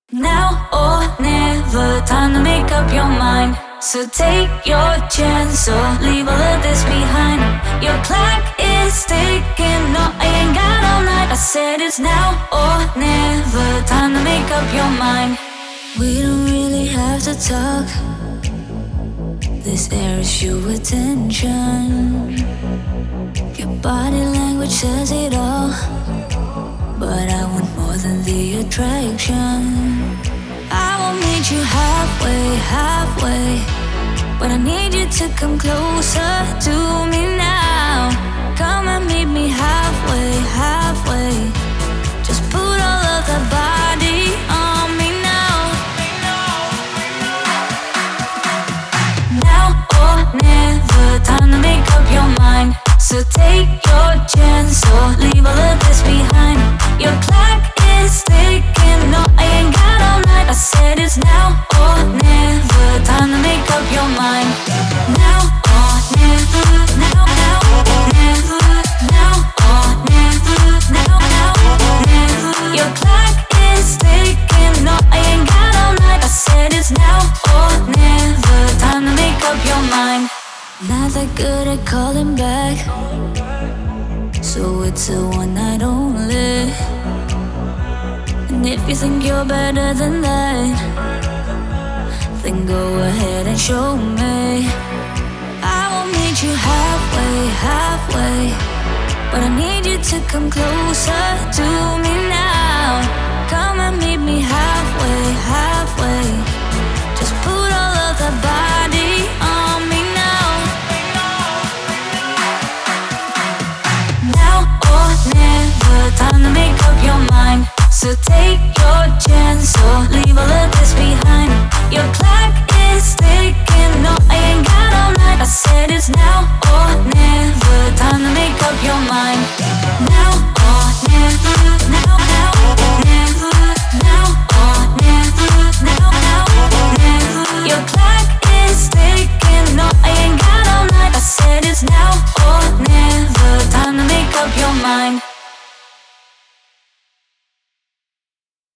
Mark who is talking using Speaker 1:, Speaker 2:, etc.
Speaker 1: Now or never, time to make up your mind. So take your chance or leave all of this behind. Your clock is ticking, no, I ain't got all night. I said it's now or never, time to make up your mind. We don't really have to talk, this air is your attention. Your body language says it all, but I want more than the attraction. I will meet you halfway, halfway, but I need you to come closer to me now. Come and meet me halfway, halfway. Just put all of that body on me now. Now or never, time to make up your mind. So take your chance or leave all of this behind. Your clock is ticking, no, I ain't got all night. I said it's now or never, time to make up your mind. Now or never, now or never, now or never, now or never. Your clock is ticking, no, I ain't got all night. I said it's now or never, time to make up your mind. Not that good at calling back, so it's a one night only. And if you think you're better than that, then go ahead and show me. I will meet you halfway, halfway, but I need you to come closer to me now. Come and meet me halfway, halfway. Just put all of the body on me now. Now or never, time to make up your mind. So take your chance or leave all of this behind. Your clock is ticking, no, I ain't got all night. I said it's now or never, time to make up your mind. Now or never, now or never, now or never, now or never. Your clock is ticking, no, I ain't got all night. I said it's now or never, time to make up your mind.